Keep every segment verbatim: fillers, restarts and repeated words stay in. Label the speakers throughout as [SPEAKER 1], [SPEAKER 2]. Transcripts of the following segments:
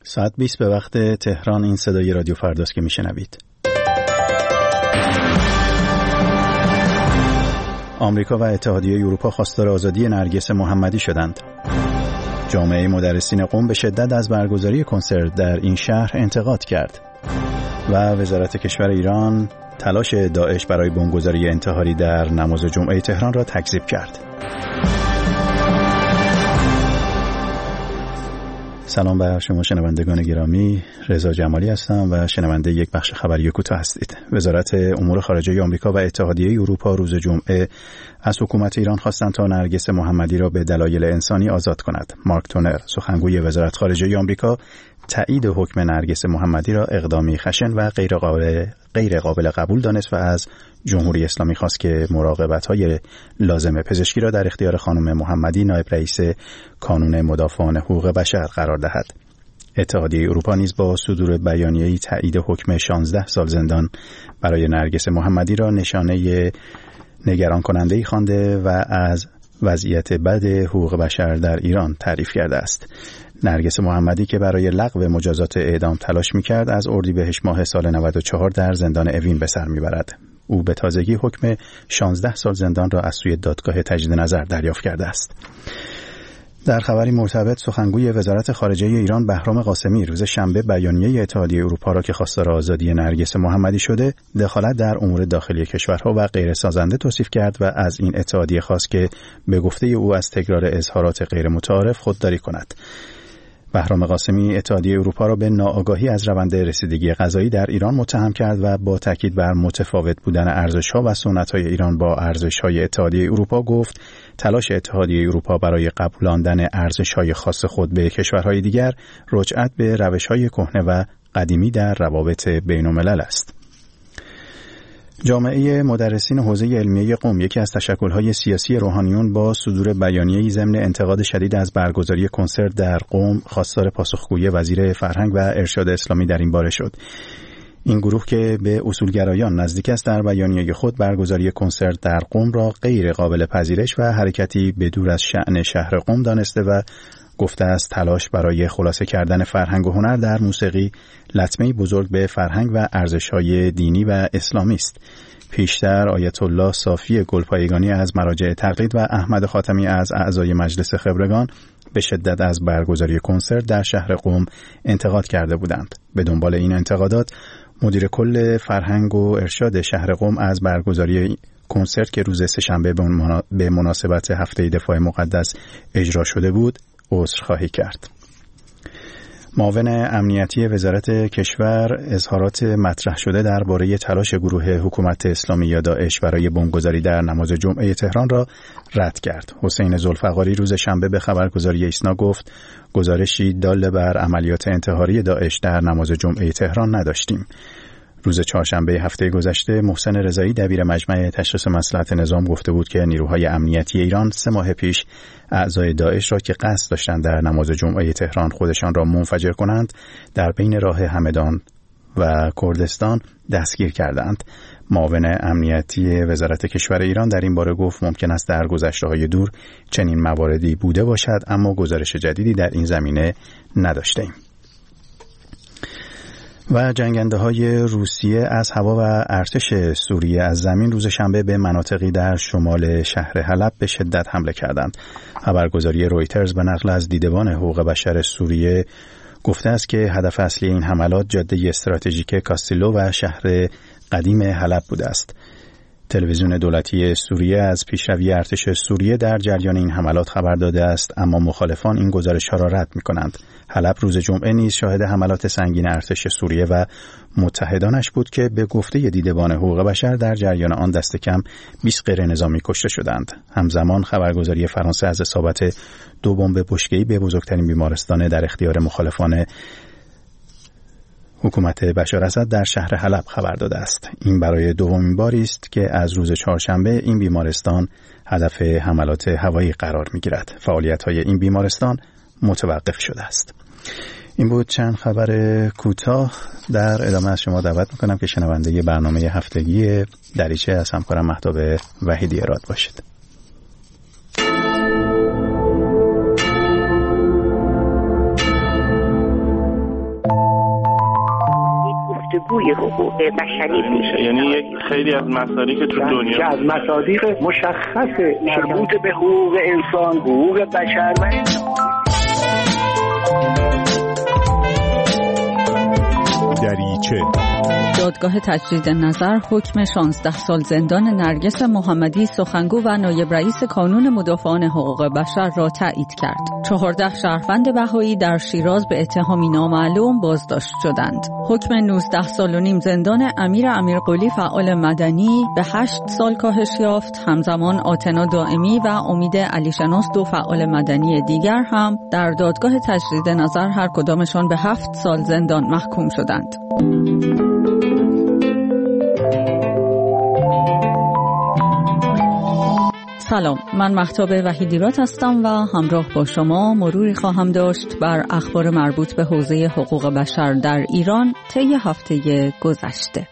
[SPEAKER 1] ساعت بیست به وقت تهران. این صدای رادیو فرداست که میشنوید. آمریکا و اتحادیه اروپا خواستار آزادی نرگس محمدی شدند. جامعه مدرسین قم به شدت از برگزاری کنسرت در این شهر انتقاد کرد و وزارت کشور ایران تلاش داعش برای بمبگذاری انتحاری در نماز جمعه تهران را تکذیب کرد. سلام بر شما شنوندگان گرامی، رضا جمالی هستم و شنونده یک بخش خبری کوتاه هستید. وزارت امور خارجه آمریکا و اتحادیه اروپا روز جمعه از حکومت ایران خواستند تا نرگس محمدی را به دلایل انسانی آزاد کند. مارک تونر، سخنگوی وزارت خارجه آمریکا، تایید حکم نرگس محمدی را اقدامی خشن و غیر قابل غیر قابل قبول دانست و از جمهوری اسلامی خواست که مراقبت‌های لازم پزشکی را در اختیار خانم محمدی، نایب رئیس کانون مدافعان حقوق بشر قرار دهد. اتحادیه اروپا نیز با صدور بیانیه‌ای تایید حکم شانزده سال زندان برای نرگس محمدی را نشانه نگران کننده‌ای خوانده و از وضعیت بد حقوق بشر در ایران تعریف کرده است. نرگس محمدی که برای لغو مجازات اعدام تلاش می‌کرد، از اردیبهشت ماه سال نود و چهار در زندان اوین به سر می‌برد. او به تازگی حکم شانزده سال زندان را از سوی دادگاه تجدید نظر دریافت کرده است. در خبری مرتبط، سخنگوی وزارت خارجه ایران بهرام قاسمی روز شنبه بیانیه اتحادیه اروپا را که خواستار آزادی نرگس محمدی شده، دخالت در امور داخلی کشورها و غیر سازنده توصیف کرد و از این اتحادیه خواست که به گفته او از تکرار اظهارات غیر متعارف خودداری کند. بهرام قاسمی اتحادیه اروپا را به ناآگاهی از روند رسیدگی غذایی در ایران متهم کرد و با تاکید بر متفاوت بودن ارزش‌ها و سنت‌های ایران با ارزش‌های اتحادیه اروپا گفت تلاش اتحادیه اروپا برای قبولاندن ارزش‌های خاص خود به کشورهای دیگر رجعت به روش‌های کهنه و قدیمی در روابط بین‌الملل است. جامعه مدرسین حوزه علمیه قم، یکی از تشکل‌های سیاسی روحانیون، با صدور بیانیه‌ای ضمن انتقاد شدید از برگزاری کنسرت در قم خواستار پاسخگویی وزیر فرهنگ و ارشاد اسلامی در این باره شد. این گروه که به اصولگرایان نزدیک است، در بیانیه خود برگزاری کنسرت در قم را غیر قابل پذیرش و حرکتی بدور از شأن شهر قم دانسته و گفته است تلاش برای خلاصه کردن فرهنگ و هنر در موسیقی لطمه‌ای بزرگ به فرهنگ و ارزش‌های دینی و اسلامی است. پیشتر آیت الله صافی گلپایگانی از مراجع تقلید و احمد خاتمی از اعضای مجلس خبرگان به شدت از برگزاری کنسرت در شهر قم انتقاد کرده بودند. به دنبال این انتقادات، مدیر کل فرهنگ و ارشاد شهر قم از برگزاری کنسرت که روز سه‌شنبه به مناسبت هفته دفاع مقدس اجرا شده بود، عذرخواهی کرد. معاون امنیتی وزارت کشور اظهارات مطرح شده درباره تلاش گروه حکومت اسلامی یا داعش برای بمبگذاری در نماز جمعه تهران را رد کرد. حسین ذوالفقاری روز شنبه به خبرگزاری ایسنا گفت گزارشی دال بر عملیات انتحاری داعش در نماز جمعه تهران نداشتیم. روز چهارشنبه هفته گذشته محسن رضایی دبیر مجمع تشخیص مصلحت نظام گفته بود که نیروهای امنیتی ایران سه ماه پیش اعضای داعش را که قصد داشتند در نماز جمعه تهران خودشان را منفجر کنند در بین راه همدان و کردستان دستگیر کردند. معاون امنیتی وزارت کشور ایران در این باره گفت ممکن است در گذشته‌های دور چنین مواردی بوده باشد، اما گزارش جدیدی در این زمینه نداشتیم. و جنگنده های روسیه از هوا و ارتش سوریه از زمین روز شنبه به مناطقی در شمال شهر حلب به شدت حمله کردند. خبرگزاری رویترز به نقل از دیدبان حقوق بشر سوریه گفته است که هدف اصلی این حملات جاده استراتژیک کاستیلو و شهر قدیم حلب بوده است. تلویزیون دولتی سوریه از پیشروی ارتش سوریه در جریان این حملات خبر داده است، اما مخالفان این گزارش‌ها را رد می‌کنند. حلب روز جمعه نیز شاهد حملات سنگین ارتش سوریه و متحدانش بود که به گفته دیدبان حقوق بشر در جریان آن دست کم بیست غیر نظامی کشته شدند. همزمان خبرگزاری فرانسه از اصابت دو بمب بشکه‌ای به بزرگترین بیمارستان در اختیار مخالفان حکومت بشار اسد در شهر حلب خبر داده است. این برای دومین باری است که از روز چهارشنبه این بیمارستان هدف حملات هوایی قرار می‌گیرد. فعالیت‌های این بیمارستان متوقف شده است. این بود چند خبر کوتاه. در ادامه از شما دعوت می‌کنم که شنونده برنامه هفتگی دریچه از همکارم مهتاب وحیدی اراد باشید.
[SPEAKER 2] گفتگوی حقوق بشری میشه.
[SPEAKER 3] یعنی یک خیلی از مصادیق تو دنیا
[SPEAKER 4] از مصادیق مشخص مربوط به حقوق انسان، حقوق بشر و
[SPEAKER 1] دریچه.
[SPEAKER 5] دادگاه تجدید نظر حکم شانزده سال زندان نرگس محمدی سخنگو و نایب رئیس کانون مدافعان حقوق بشر را تایید کرد. چهارده شهروند بهایی در شیراز به اتهامی نامعلوم بازداشت شدند. حکم نوزده سال و نیم زندان امیر امیرقلی فعال مدنی به هشت سال کاهش یافت. همزمان آتنا دائمی و امید علیشناس دو فعال مدنی دیگر هم در دادگاه تجدید نظر هر کدامشان به هفت سال زندان محکوم شدند. سلام، من مهتاب وحیدیرات هستم و همراه با شما مروری خواهم داشت بر اخبار مربوط به حوزه حقوق بشر در ایران طی هفته گذشته.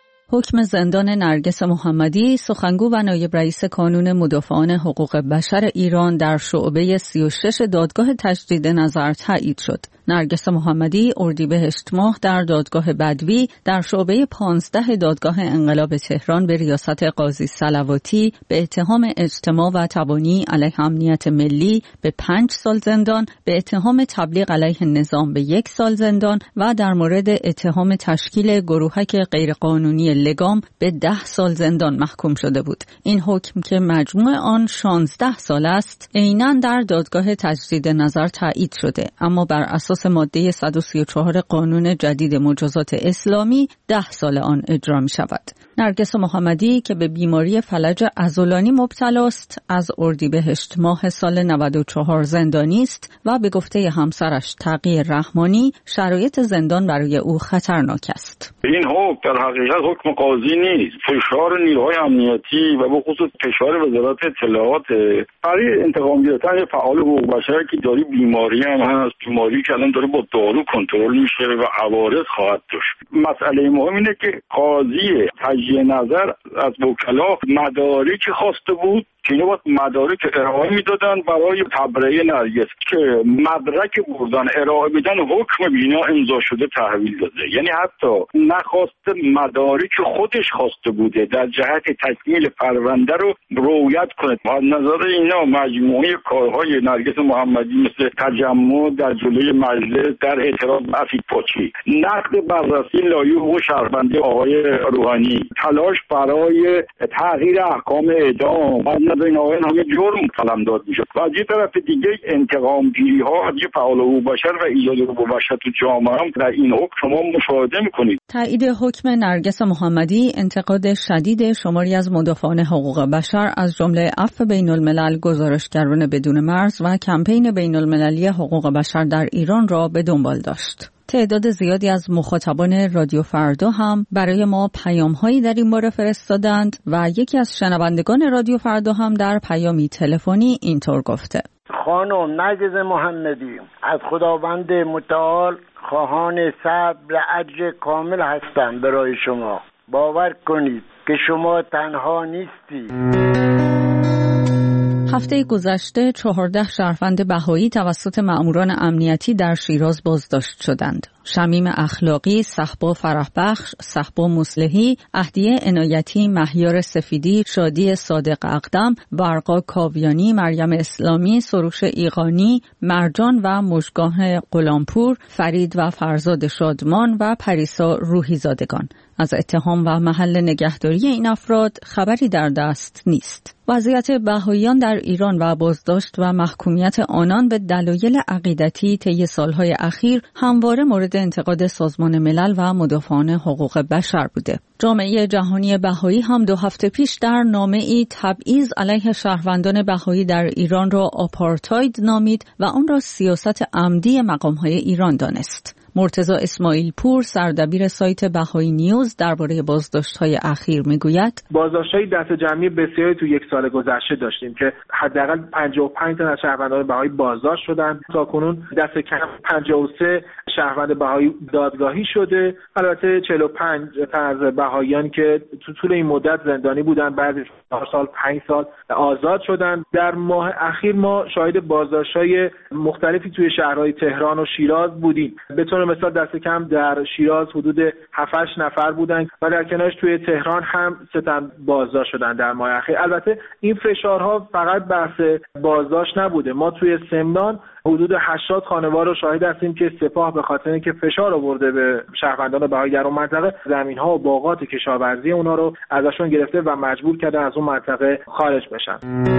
[SPEAKER 5] حکم زندان نرگس محمدی سخنگو و نایب رئیس کانون مدافعان حقوق بشر ایران در شعبه سی و شش دادگاه تجدید نظر تایید شد. نرگس محمدی اردیبهشت ماه در دادگاه بدوی در شعبه پانزده دادگاه انقلاب تهران به ریاست قاضی صلواتی به اتهام اجتماع و تبانی علیه امنیت ملی به پنج سال زندان، به اتهام تبلیغ علیه نظام به یک سال زندان و در مورد اتهام تشکیل گروهک غیرقانونی لگام به ده سال زندان محکوم شده بود. این حکم که مجموع آن شانزده سال است، عیناً در دادگاه تجدید نظر تایید شده، اما بر اساس ماده صد و سی و چهار قانون جدید مجازات اسلامی ده سال آن اجرا می شود. نرگس محمدی که به بیماری فلج عضلانی مبتلا است، از اردیبهشت ماه سال نود و چهار زندانی است و به گفته همسرش تقی رحمانی شرایط زندان برای او خطرناک است.
[SPEAKER 6] این حکم در حقیقت حکم قاضی نیست، فشار نیروهای امنیتی و به خصوص فشار وزارت اطلاعات برای انتقام گرفتن فعال حقوق بشر که داری بیماری هم هست، بیماری که الان داره با دارو کنترل میشه و عوارض خواهد داشت. مسئله مهم اینه که قاضی تجدید نظر از وکلا مدارک خواسته بود که اینا باید مدارک ارائه میدادن برای تبرئه نرگس که مدرک بردن ارائه بدن حکم بینا امضا شده تحویل داده. یعنی حتی نخواسته مدارک خودش خواسته بوده در جهت تکمیل پرونده رو رویت کنه. از نظر اینا مجموعه کارهای نرگس محمدی مثل تجمع در جلوی مجلس در اعتراض به اسید پاچی، نقد بررسی لایحه حقوق شهروندی آقای روحانی، تلاش برای تغییر احکام اعدام، از این آقای همه جرم قلمداد میشه و از یه طرف دیگه انتقام گیری ها از یه فعال حقوق بشر و ایجاد حقوق بشر تو جامعه هم در این حکم شما مشاهده میکنید.
[SPEAKER 5] تایید حکم نرگس محمدی انتقاد شدید شماری از مدافعان حقوق بشر از جمله عفو بین الملل، گزارشگران بدون مرز و کمپین بین المللی حقوق بشر در ایران را به دنبال داشت. تعداد زیادی از مخاطبان رادیو فردا هم برای ما پیام‌هایی در این باره فرستادند و یکی از شنوندگان رادیو فردا هم در پیامی تلفنی اینطور گفته:
[SPEAKER 7] خانم نرگس محمدی، از خداوند متعال خواهان صبر اجر کامل هستم برای شما. باور کنید که شما تنها نیستی.
[SPEAKER 5] هفته گذشته چهارده شهروند بهایی توسط مأموران امنیتی در شیراز بازداشت شدند. شمیم اخلاقی، صحبا فرحبخش، صحبا مصلحی، اهدیه عنایتی، مهیار سفیدی، شادی صادق اقدم، برقا کاویانی، مریم اسلامی، سروش ایقانی، مرجان و مژگان غلامپور، فرید و فرزاد شادمان و پریسا روحی زادگان. از اتهام و محل نگهداری این افراد خبری در دست نیست. وضعیت بهائیان در ایران و بازداشت و محکومیت آنان به دلایل عقیدتی طی سالهای اخیر همواره مورد انتقاد سازمان ملل و مدافعان حقوق بشر بوده. جامعه جهانی بهایی هم دو هفته پیش در نامه‌ای تبعیض علیه شهروندان بهایی در ایران را آپارتاید نامید و آن را سیاست عمدی مقام‌های ایران دانست. مرتضی اسماعیل پور، سردبیر سایت بهایی نیوز، درباره بازداشت‌های اخیر میگوید:
[SPEAKER 8] بازداشت‌های دست جمعی بسیاری تو یک سال گذشته داشتیم که حداقل پنجاه و پنج تا از شهروندان بهایی بازداشت شدند. تاکنون دست کم پنجاه و سه شهروند بهایی دادگاهی شده. البته چهل و پنج تن از بهاییان که تو طول این مدت زندانی بودن، بعضی چهار سال پنج سال آزاد شدن. در ماه اخیر ما شاهد بازداشت‌های مختلفی توی شهرهای تهران و شیراز بودیم. به طور مثال دست کم در شیراز حدود هفت هشت نفر بودن و در کنارش توی تهران هم سه تن بازداشت شدن در ماه اخیر. البته این فشارها فقط بحث بازداشت نبوده. ما توی سمنان حدود هشتاد خانوار رو شاهد هستیم که سپاه به خاطر اینکه فشار آورده به شهروندان بهایی در اون منطقه، زمین‌ها و باغات کشاورزی اونا رو ازشون گرفته و مجبور کرده از اون منطقه خارج بشن.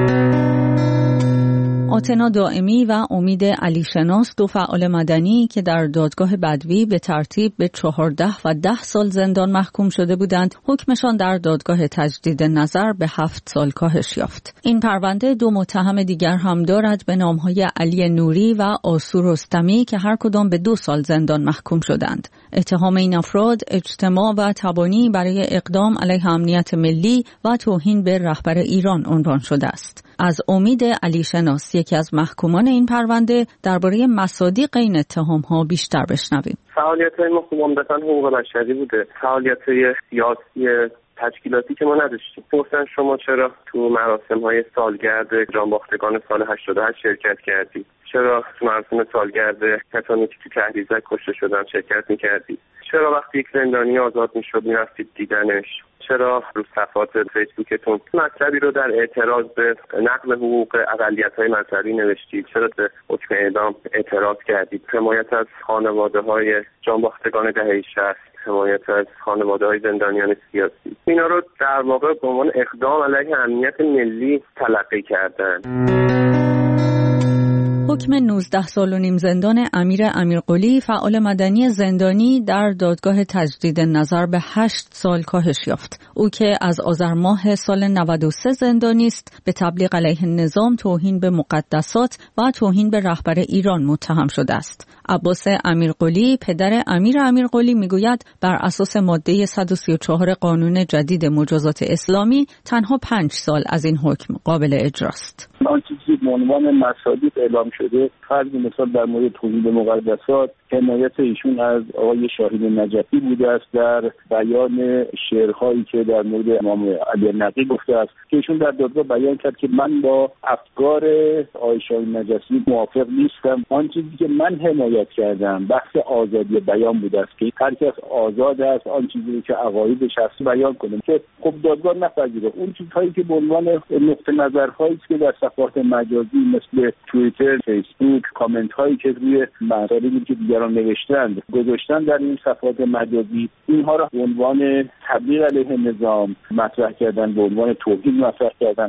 [SPEAKER 5] آتنا دائمی و امید علیشناس، دو فعال مدنی که در دادگاه بدوی به ترتیب به چهارده و ده سال زندان محکوم شده بودند، حکمشان در دادگاه تجدید نظر به هفت سال کاهش یافت. این پرونده دو متهم دیگر هم دارد به نامهای علی نوری و آسو رستمی که هر کدام به دو سال زندان محکوم شدند. اتهام این افراد اجتماع و تبانی برای اقدام علیه امنیت ملی و توهین به رهبر ایران عنوان شده است. از امید علیشناس، یکی از محکومان این پرونده، درباره مصادیق این اتهام‌ها بیشتر بشنویم.
[SPEAKER 9] فعالیت‌های ما خوب عمدتاً حقوق بشری بوده. فعالیت‌های سیاسی تشکیلاتی که ما نداشتیم. گفتن شما چرا تو مراسم‌های سالگرد جانباختگان سال هشتاد و هشت شرکت کردی؟ چرا تو مراسم سالگرد کسانی که تو تحریزک کشته شدن شرکت می‌کردی؟ چرا وقتی یک زندانی آزاد می‌شد می‌رفتید دیدنش؟ چرا رو صفحات فیسبوکتون مطلبی رو در اعتراض به نقض حقوق اقلیت‌های مذهبی نوشتید؟ چرا به حکم اعدام اعتراض کردید؟ حمایت از خانواده‌های جانباختگان دهه شصت، حمایت از خانواده‌های زندانیان سیاسی، اینا رو در واقع به عنوان اقدام علیه امنیت ملی تلقی کردن.
[SPEAKER 5] حکم نوزده سال و نیم زندان امیر امیرقلی، فعال مدنی زندانی، در دادگاه تجدید نظر به هشت سال کاهش یافت. او که از آذر ماه سال نود و سه زندانی است، به تبلیغ علیه نظام، توهین به مقدسات و توهین به رهبر ایران متهم شده است. عباس امیرقلی، پدر امیر امیرقلی، میگوید بر اساس ماده صد و سی و چهار قانون جدید مجازات اسلامی تنها پنج سال از این حکم قابل اجراست.
[SPEAKER 6] آن چیزی به عنوان مصادیق اعلام شده، فرض مثال در مورد توهین به مقدسات، حمایت ایشون از آقای شاهین نجفی بوده است در بیان شعرهایی که در مورد امام علی نقی گفته است که ایشون در دادگاه بیان کرد که من با افکار آقای شاهین نجفی موافق نیستم. آن چیزی که من حمایت کردم بحث آزادی بیان بوده است که هر کس آزاد است آن چیزی که عقایدش هست بیان کنه، که خب دادگاه نپذیره. اون چیزهایی که به عنوان نقطه نظرهایی است که در صفحات مجازی مثل توییتر، فیسبوک، کامنت هایی که روی مطالبی که دیگران نوشتند گذاشتن در این صفحات مجازی، اینها را به عنوان تبلیغ علیه نظام مطرح کردن، به عنوان توهین مطرح کردن.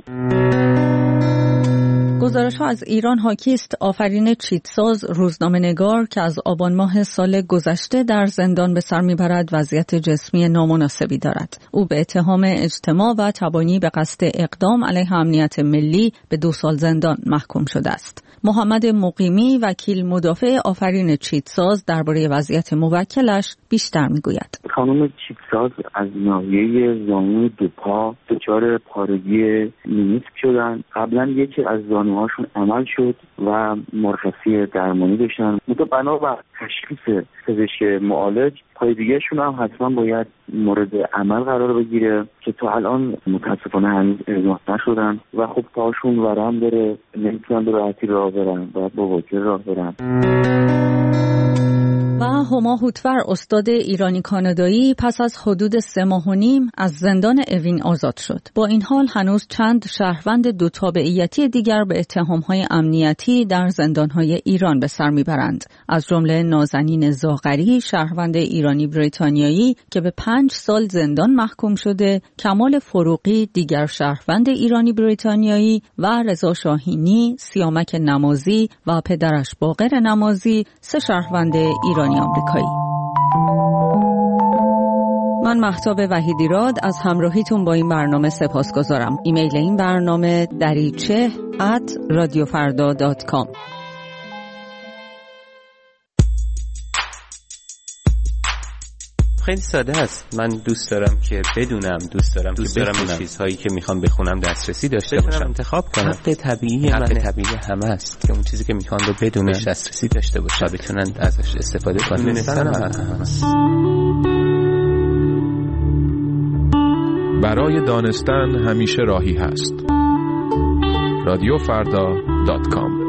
[SPEAKER 5] گزارش‌ها از ایران حاکی است آفرین چیتساز، روزنامه‌نگار که از آبان ماه سال گذشته در زندان به سر می‌برد، وضعیت جسمی نامناسبی دارد. او به اتهام اجتماع و تبانی به قصد اقدام علیه امنیت ملی به دو سال زندان محکوم شده است. محمد مقیمی، وکیل مدافع آفرین چیتساز، درباره وضعیت موکلش بیشتر می‌گوید.
[SPEAKER 10] خانم چیتساز از ناحیه زانو دو پا دچار پارگی مینیسک شدن. قبلا یکی از زانوهاشون عمل شد و مرخصی درمانی داشتن. متو بنا بر تشخیص پزشک معالج، پای دیگه‌شون هم حتما باید مورد عمل قرار بگیره که تا الان متاسفانه هنوز اعزام نشدن و خب پاشون ورم داره، نمیتونن به راحتی راه برن و با وکیل راه برن.
[SPEAKER 5] و هما هوتور، استاد ایرانی کانادایی، پس از حدود سه ماه و نیم از زندان اوین آزاد شد. با این حال هنوز چند شهروند دو تابعیتی دیگر به اتهام‌های امنیتی در زندان‌های ایران به سر میبرند. از جمله نازنین زاغری، شهروند ایرانی بریتانیایی که به پنج سال زندان محکوم شده، کمال فروغی، دیگر شهروند ایرانی بریتانیایی، و رضا شاهینی، سیامک نمازی و پدرش باقر نمازی، سه شهروند ایرانی آمریکایی. من مهتاب وحیدیراد از همراهیتون با این برنامه سپاسگزارم. ایمیل این برنامه دریچه ات رادیو فردا دات کام.
[SPEAKER 11] خیلی ساده است. من دوست دارم که بدونم، دوست دارم دوست که بدونم چیزهایی که میخوام بخونم دسترسی داشته باشم، انتخاب کنم. حق طبیعی حق طبیعی همه است که اون چیزی که میخوان رو بدونن، دسترسی داشته باشن، بتونن ازش استفاده کنن. دونستن هم هست.
[SPEAKER 12] برای دانستن همیشه راهی هست. رادیو فردا دات کام